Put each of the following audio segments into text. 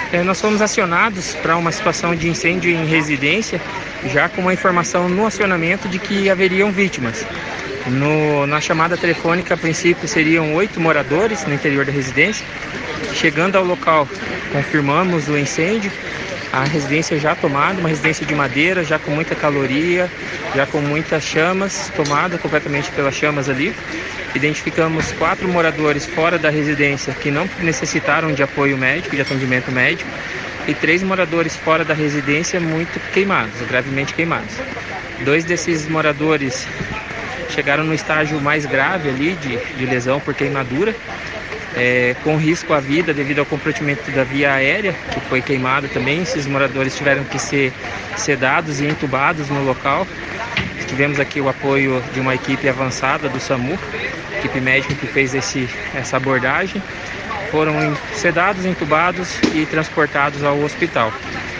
Nós fomos acionados para uma situação de incêndio em residência, já com uma informação no acionamento de que haveriam vítimas. Na chamada telefônica, a princípio, seriam 8 moradores no interior da residência. Chegando ao local, confirmamos o incêndio. A residência já tomada, uma residência de madeira, já com muita caloria, já com muitas chamas, tomada completamente pelas chamas ali. Identificamos 4 moradores fora da residência que não necessitaram de apoio médico, de atendimento médico, e 3 moradores fora da residência muito queimados, gravemente queimados. 2 desses moradores chegaram no estágio mais grave ali de lesão por queimadura, com risco à vida devido ao comprometimento da via aérea, que foi queimada também. Esses moradores tiveram que ser sedados e entubados no local. Tivemos aqui o apoio de uma equipe avançada do SAMU, equipe médica que fez essa abordagem. Foram sedados, entubados e transportados ao hospital.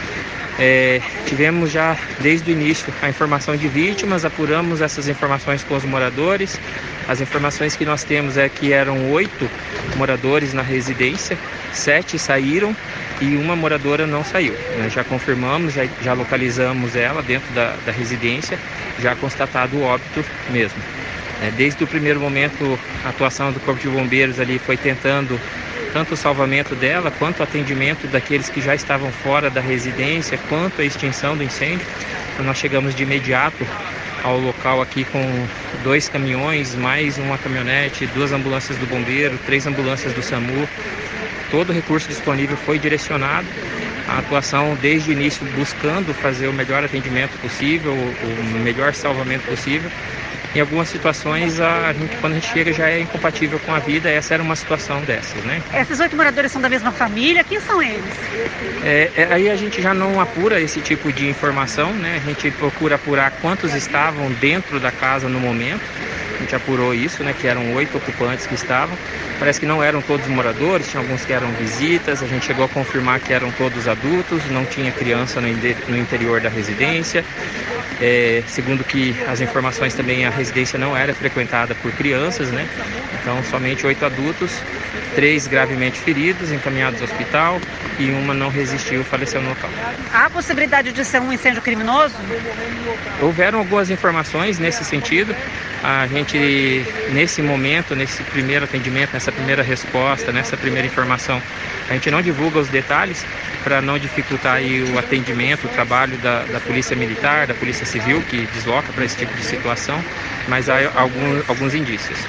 Tivemos já desde o início a informação de vítimas, apuramos essas informações com os moradores. As informações que nós temos é que eram 8 moradores na residência, 7 saíram e uma moradora não saiu. Já confirmamos, já localizamos ela dentro da residência, já constatado o óbito mesmo. Desde o primeiro momento, a atuação do Corpo de Bombeiros ali foi tentando tanto o salvamento dela, quanto o atendimento daqueles que já estavam fora da residência, quanto a extinção do incêndio. Então, nós chegamos de imediato ao local aqui com 2 caminhões, mais uma caminhonete, 2 ambulâncias do bombeiro, 3 ambulâncias do SAMU. Todo o recurso disponível foi direcionado. A atuação desde o início buscando fazer o melhor atendimento possível, o melhor salvamento possível. Em algumas situações, quando a gente chega, já é incompatível com a vida. Essa era uma situação dessas, né? Esses 8 moradores são da mesma família? Quem são eles? Aí a gente já não apura esse tipo de informação, né? A gente procura apurar quantos estavam dentro da casa no momento. A gente apurou isso, né? Que eram 8 ocupantes que estavam. Parece que não eram todos moradores, tinha alguns que eram visitas. A gente chegou a confirmar que eram todos adultos, não tinha criança no interior da residência. Segundo que as informações também, a residência não era frequentada por crianças, né? Então somente 8 adultos, 3 gravemente feridos, encaminhados ao hospital, e uma não resistiu, faleceu no local. Há a possibilidade de ser um incêndio criminoso? Houveram algumas informações nesse sentido. A gente, nesse momento, nesse primeiro atendimento, nessa primeira resposta, nessa primeira informação, a gente não divulga os detalhes para não dificultar aí o atendimento, o trabalho da Polícia Militar, da Polícia Civil, que desloca para esse tipo de situação, mas há alguns indícios.